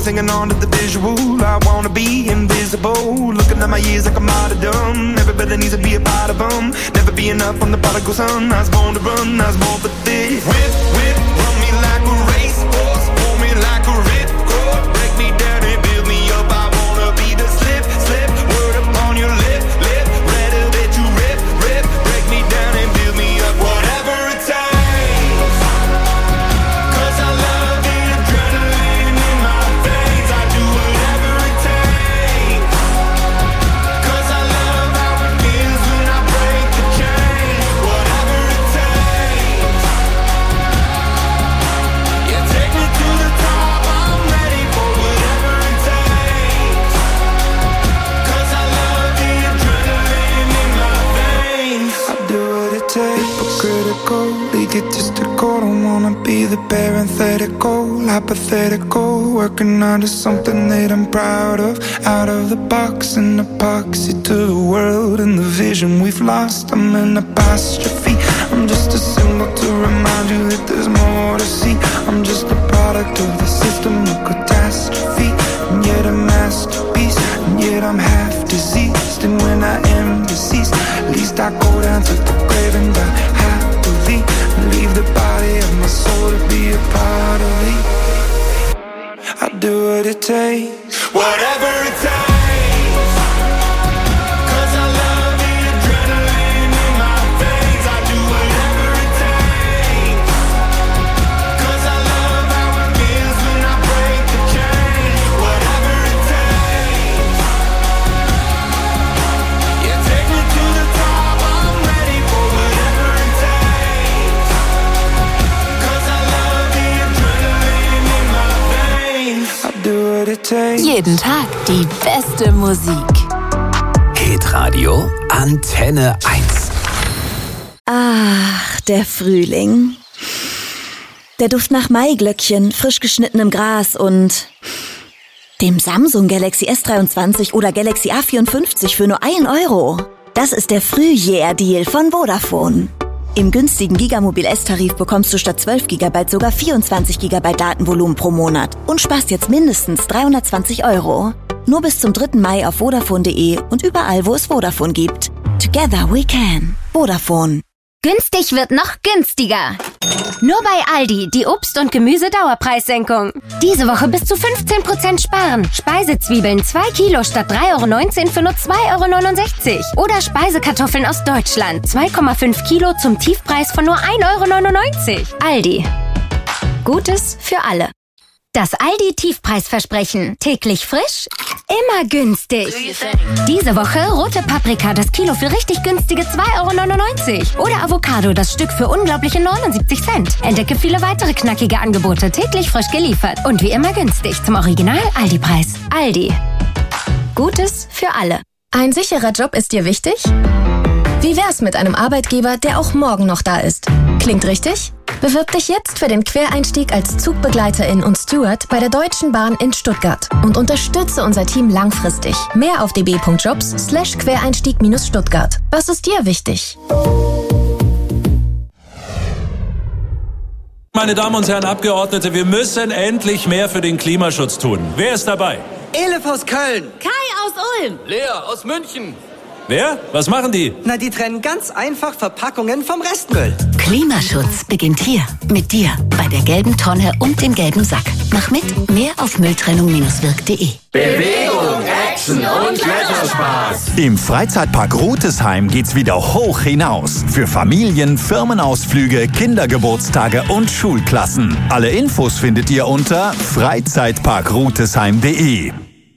singing on to the visual. I wanna be invisible, looking at my years like I'm out of dumb. Everybody needs to be a part of them. Never be enough, I'm the prodigal son. I was born to run, I was born for this. Whip, whip, run me like a racehorse, pull me like a ripcord. Break me down and build me up, I wanna be the slip, slip. Word upon your lip, lip. Rather that you rip, rip. Break me down and build me up, whatever it takes. Egotistical, don't wanna be the parenthetical, hypothetical, working on to something that I'm proud of. Out of the box, an epoxy to the world and the vision we've lost. I'm an apostrophe, I'm just a symbol to remind you that there's more to see. I'm just a product of the system of catastrophe, and yet a masterpiece, and yet I'm half diseased. And when I am deceased, at least I go down to the grave and die happily. Leave the body of my soul to be a part of me. I do what it takes, whatever it takes. Jeden Tag die beste Musik. Hitradio Antenne 1. Ach, der Frühling. Der Duft nach Maiglöckchen, frisch geschnittenem Gras und dem Samsung Galaxy S23 oder Galaxy A54 für nur 1 Euro. Das ist der Frühjahr-Deal von Vodafone. Im günstigen Gigamobil S-Tarif bekommst du statt 12 GB sogar 24 GB Datenvolumen pro Monat und sparst jetzt mindestens 320 Euro. Nur bis zum 3. Mai auf Vodafone.de und überall, wo es Vodafone gibt. Together we can. Vodafone. Günstig wird noch günstiger. Nur bei Aldi die Obst- und Gemüse-Dauerpreissenkung. Diese Woche bis zu 15% sparen. Speisezwiebeln 2 Kilo statt 3,19 € für nur 2,69 €. Oder Speisekartoffeln aus Deutschland 2,5 Kilo zum Tiefpreis von nur 1,99 €. Aldi. Gutes für alle. Das Aldi-Tiefpreisversprechen. Täglich frisch, immer günstig. Diese Woche rote Paprika das Kilo für richtig günstige 2,99 € oder Avocado das Stück für unglaubliche 79 Cent. Entdecke viele weitere knackige Angebote, täglich frisch geliefert und wie immer günstig zum Original-Aldi-Preis. Aldi. Gutes für alle. Ein sicherer Job ist dir wichtig? Wie wär's mit einem Arbeitgeber, der auch morgen noch da ist? Klingt richtig? Bewirb dich jetzt für den Quereinstieg als Zugbegleiterin und Steward bei der Deutschen Bahn in Stuttgart und unterstütze unser Team langfristig. Mehr auf db.jobs/Quereinstieg-Stuttgart. Was ist dir wichtig? Meine Damen und Herren Abgeordnete, wir müssen endlich mehr für den Klimaschutz tun. Wer ist dabei? Elif aus Köln. Kai aus Ulm. Lea aus München. Wer? Was machen die? Na, die trennen ganz einfach Verpackungen vom Restmüll. Klimaschutz beginnt hier, mit dir, bei der gelben Tonne und dem gelben Sack. Mach mit, mehr auf Mülltrennung-wirk.de. Bewegung, Action und Kletterspaß. Im Freizeitpark Rutesheim geht's wieder hoch hinaus. Für Familien, Firmenausflüge, Kindergeburtstage und Schulklassen. Alle Infos findet ihr unter freizeitparkrutesheim.de.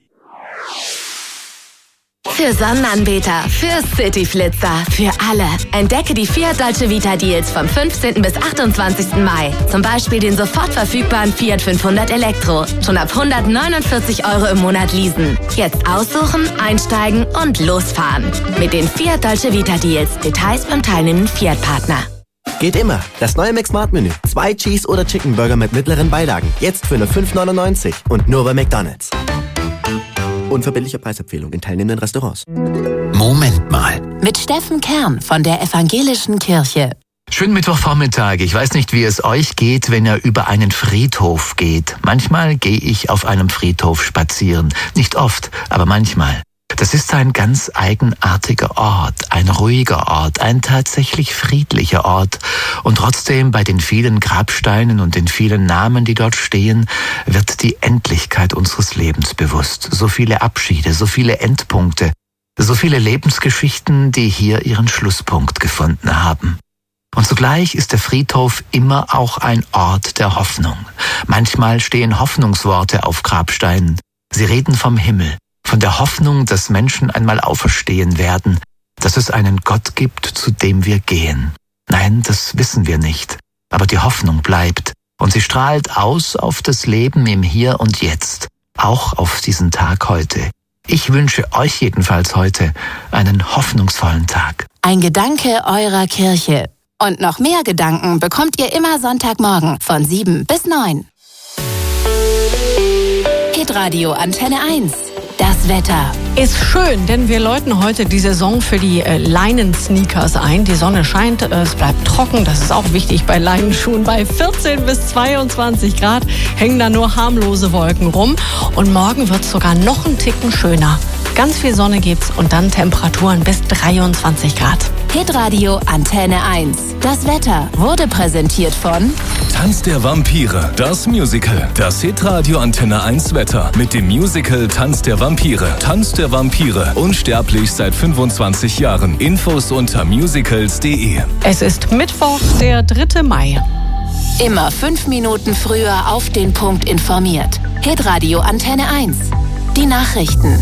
Für Sonnenanbeter, für Cityflitzer, für alle. Entdecke die Fiat Dolce Vita Deals vom 15. bis 28. Mai. Zum Beispiel den sofort verfügbaren Fiat 500 Elektro. Schon ab 149 € im Monat leasen. Jetzt aussuchen, einsteigen und losfahren. Mit den Fiat Dolce Vita Deals. Details beim teilnehmenden Fiat-Partner. Geht immer. Das neue McSmart-Menü. 2 Cheese- oder Chicken Burger mit mittleren Beilagen. Jetzt für nur 5,99 €. Und nur bei McDonald's. Unverbindliche Preisempfehlung in teilnehmenden Restaurants. Moment mal. Mit Steffen Kern von der Evangelischen Kirche. Schönen Mittwochvormittag. Ich weiß nicht, wie es euch geht, wenn ihr über einen Friedhof geht. Manchmal gehe ich auf einem Friedhof spazieren. Nicht oft, aber manchmal. Das ist ein ganz eigenartiger Ort, ein ruhiger Ort, ein tatsächlich friedlicher Ort. Und trotzdem bei den vielen Grabsteinen und den vielen Namen, die dort stehen, wird die Endlichkeit unseres Lebens bewusst. So viele Abschiede, so viele Endpunkte, so viele Lebensgeschichten, die hier ihren Schlusspunkt gefunden haben. Und zugleich ist der Friedhof immer auch ein Ort der Hoffnung. Manchmal stehen Hoffnungsworte auf Grabsteinen. Sie reden vom Himmel, von der Hoffnung, dass Menschen einmal auferstehen werden, dass es einen Gott gibt, zu dem wir gehen. Nein, das wissen wir nicht. Aber die Hoffnung bleibt und sie strahlt aus auf das Leben im Hier und Jetzt, auch auf diesen Tag heute. Ich wünsche euch jedenfalls heute einen hoffnungsvollen Tag. Ein Gedanke eurer Kirche. Und noch mehr Gedanken bekommt ihr immer Sonntagmorgen von 7 bis 9. Hitradio Antenne 1. Das Wetter. Ist schön, denn wir läuten heute die Saison für die Leinen-Sneakers ein. Die Sonne scheint, es bleibt trocken, das ist auch wichtig bei Leinenschuhen. Bei 14 bis 22 Grad hängen da nur harmlose Wolken rum. Und morgen wird es sogar noch einen Ticken schöner. Ganz viel Sonne gibt's und dann Temperaturen bis 23 Grad. Hitradio Antenne 1. Das Wetter wurde präsentiert von Tanz der Vampire, das Musical. Das Hitradio Antenne 1 Wetter mit dem Musical Tanz der Vampire. Tanz der Vampire, unsterblich seit 25 Jahren. Infos unter musicals.de. Es ist Mittwoch, der 3. Mai. Immer 5 Minuten früher auf den Punkt informiert. Hitradio Antenne 1. Die Nachrichten.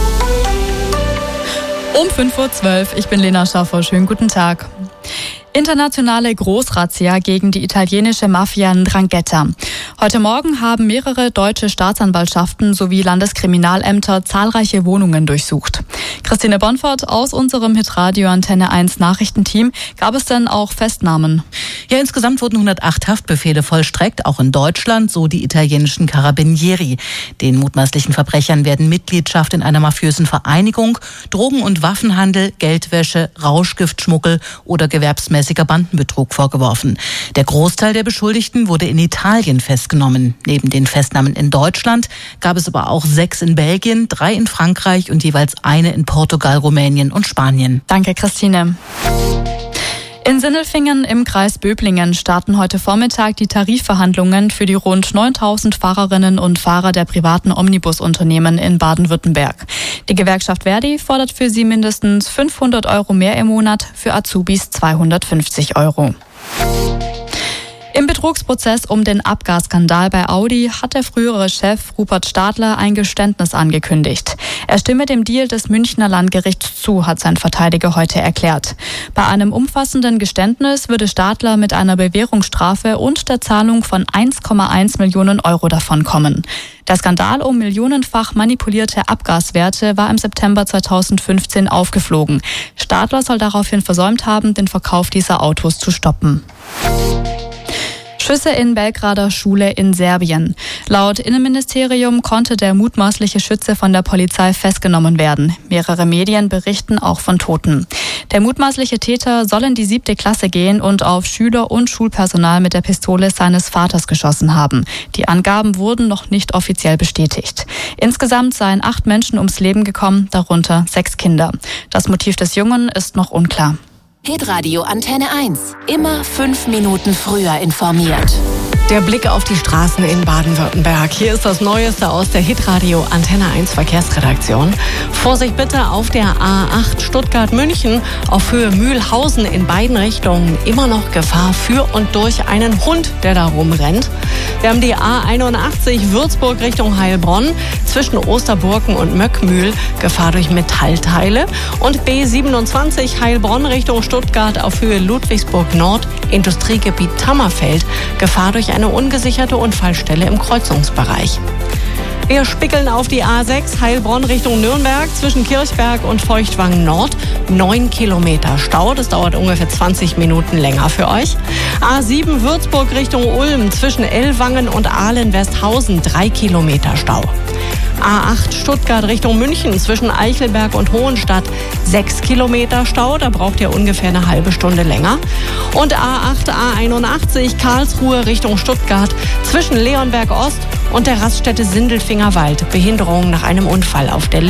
Um 5:12 Uhr, ich bin Lena Schaffer. Schönen guten Tag. Internationale Großrazzia gegen die italienische Mafia 'Ndrangheta. Heute Morgen haben mehrere deutsche Staatsanwaltschaften sowie Landeskriminalämter zahlreiche Wohnungen durchsucht. Christine Bonfort aus unserem Hitradio Antenne 1 Nachrichtenteam. Gab es denn auch Festnahmen? Ja, insgesamt wurden 108 Haftbefehle vollstreckt, auch in Deutschland, so die italienischen Carabinieri. Den mutmaßlichen Verbrechern werden Mitgliedschaft in einer mafiösen Vereinigung, Drogen- und Waffenhandel, Geldwäsche, Rauschgiftschmuggel oder gewerbsmäßiger Bandenbetrug vorgeworfen. Der Großteil der Beschuldigten wurde in Italien festgenommen. Neben den Festnahmen in Deutschland gab es aber auch 6 in Belgien, 3 in Frankreich und jeweils eine in Portugal, Rumänien und Spanien. Danke, Christine. In Sindelfingen im Kreis Böblingen starten heute Vormittag die Tarifverhandlungen für die rund 9.000 Fahrerinnen und Fahrer der privaten Omnibusunternehmen in Baden-Württemberg. Die Gewerkschaft Verdi fordert für sie mindestens 500 € mehr im Monat, für Azubis 250 €. Im Betrugsprozess um den Abgasskandal bei Audi hat der frühere Chef Rupert Stadler ein Geständnis angekündigt. Er stimme dem Deal des Münchner Landgerichts zu, hat sein Verteidiger heute erklärt. Bei einem umfassenden Geständnis würde Stadler mit einer Bewährungsstrafe und der Zahlung von 1,1 Millionen € davonkommen. Der Skandal um millionenfach manipulierte Abgaswerte war im September 2015 aufgeflogen. Stadler soll daraufhin versäumt haben, den Verkauf dieser Autos zu stoppen. Schüsse in Belgrader Schule in Serbien. Laut Innenministerium konnte der mutmaßliche Schütze von der Polizei festgenommen werden. Mehrere Medien berichten auch von Toten. Der mutmaßliche Täter soll in die 7. Klasse gehen und auf Schüler und Schulpersonal mit der Pistole seines Vaters geschossen haben. Die Angaben wurden noch nicht offiziell bestätigt. Insgesamt seien 8 Menschen ums Leben gekommen, darunter 6 Kinder. Das Motiv des Jungen ist noch unklar. Hitradio Antenne 1. Immer 5 Minuten früher informiert. Der Blick auf die Straßen in Baden-Württemberg. Hier ist das Neueste aus der Hitradio Antenne 1 Verkehrsredaktion. Vorsicht bitte auf der A8 Stuttgart-München auf Höhe Mühlhausen in beiden Richtungen. Immer noch Gefahr für und durch einen Hund, der da rumrennt. Wir haben die A81 Würzburg Richtung Heilbronn zwischen Osterburken und Möckmühl. Gefahr durch Metallteile. Und B27 Heilbronn Richtung Stuttgart auf Höhe Ludwigsburg Nord, Industriegebiet Tammerfeld. Gefahr durch eine ungesicherte Unfallstelle im Kreuzungsbereich. Wir spickeln auf die A6 Heilbronn Richtung Nürnberg zwischen Kirchberg und Feuchtwangen Nord. 9 Kilometer Stau, das dauert ungefähr 20 Minuten länger für euch. A7 Würzburg Richtung Ulm zwischen Ellwangen und Ahlen-Westhausen. 3 Kilometer Stau. A8 Stuttgart Richtung München zwischen Eichelberg und Hohenstadt 6 Kilometer Stau, da braucht ihr ungefähr eine halbe Stunde länger. Und A8 A81 Karlsruhe Richtung Stuttgart zwischen Leonberg Ost und der Raststätte Sindelfingerwald. Behinderung nach einem Unfall auf der